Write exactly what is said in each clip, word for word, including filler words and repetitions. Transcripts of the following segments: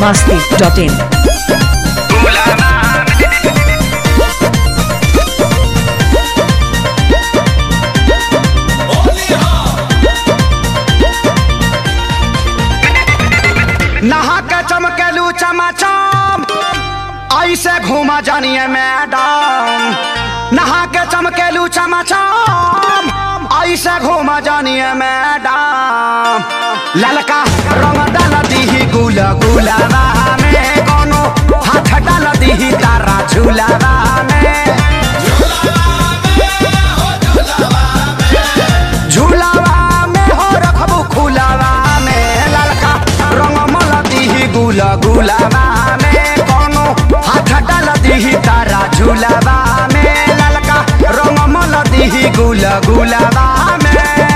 masti dot in. नहा के चमकेलू चमाचम ऐसे घूमा जानिए मैडम। नहा के चमकेलू चमाचम ऐसे घूमा जानिए मैडम। ललका रंग डाल दीही गुला गुलाबा में, कोनो हाथ डाल दीही तारा झूलाबा में। झूलाबा में हो रखबू खुलाबा में, ललका रंग मल दीही गुला गुलाबा में, कोनो हाथ डाल दीही तारा झूलाबा में। ललका रंग मल दीही गुला गुलाबा में।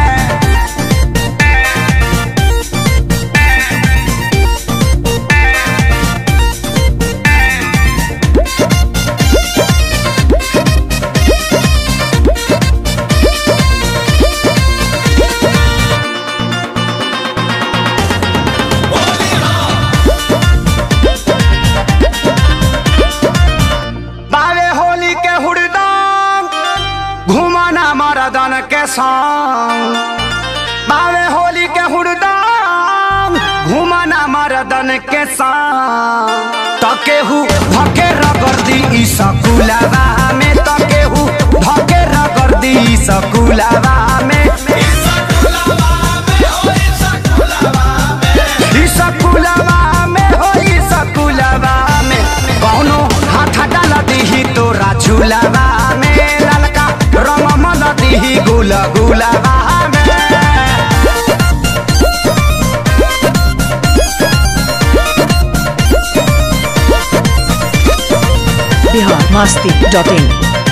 मरदन के संग बावे होली के हुड़दम, घुमाना मरदन के संग। तकेहू धके रगर्दी ई सकुलावा में, तकेहू धके रगर्दी ई सकुलावा में। ई सकुलावा में हो ई सकुलावा में, कौनो हाथ डाल दीही तोरा झूलावा में। ललका रंग मल दीही गुला गुलाबा में। Bihar masti dot in.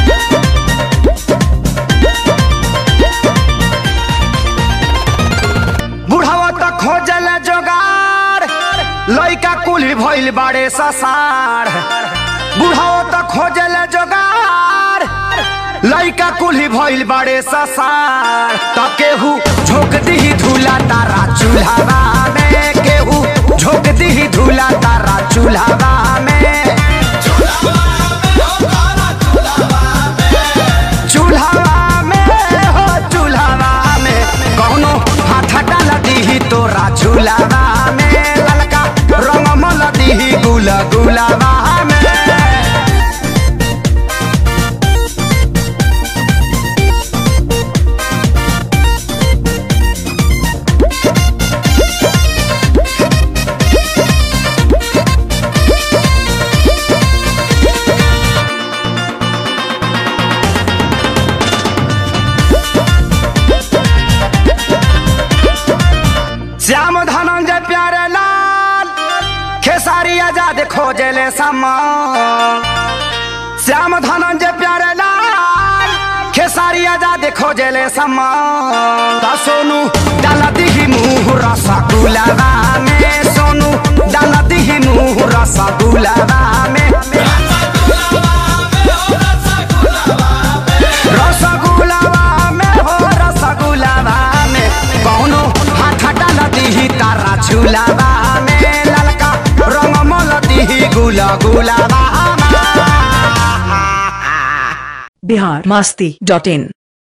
बुढ़ावा तक खोजल जोगार, लइका कुली भइल बाड़े ससार। बुढ़ावा तक खोजल जोगार, लइका कुली भइल बाड़े ससार। त केहू झोंक दीही धूला तारा चूल्हावा में, केहू झोंक दीही धूला तारा चूल्हावा में। चूल्हावा में हो चूल्हावा में, कौनो हाथ डाल दीही तोरा झूलावा में। ललका रंग मल दीही गुला गुलाबा में। श्याम धनंजय प्यारे लाल खेसारी आजाद खोजले समान। श्याम धनंजय प्यारे लाल खेसारी आजाद खोजले समान। त सोनू डाल दीही मुँह रसगुलाबा में, सोनू डाल दीही मुँह रसगुलाबा में। रसगुलाबा में हो रसगुलाबा में, कौनो हाथ डाल दीही तारा झूलाबा में। ललका रंग मल दीही गुला गुलाबा में। Bihar masti dot in.